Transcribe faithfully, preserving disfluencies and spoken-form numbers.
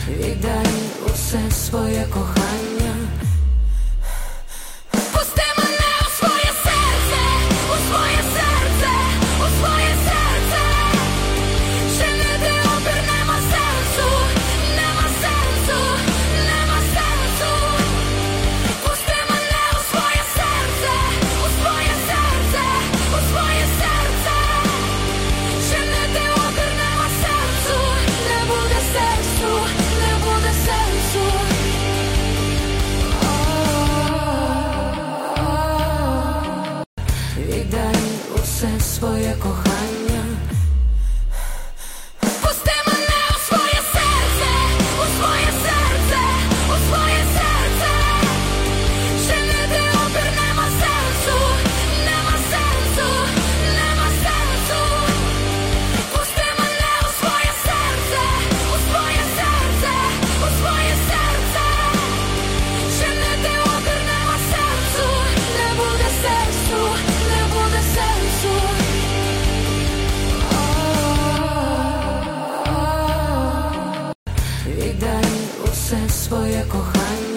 Віддай усе своє кохання. Пусти мене у своє серце, у своє серце, у своє серце. Чинити опір нема сенсу, нема сенсу, нема сенсу. Пусти мене у своє серце, у своє серце, у своє серце. Чинити опір нема сенсу, не буде сенсу, не буде сенсу. Віддай усе своє кохання. Пусти мене у своє серце, у своє серце, у своє серце. Чинити опір нема сенсу, нема сенсу, нема сенсу. Пусти мене у своє серце, у своє серце, у своє серце. Чинити опір нема сенсу, не буде сенсу, не буде сенсу. Віддай усе своє кохання.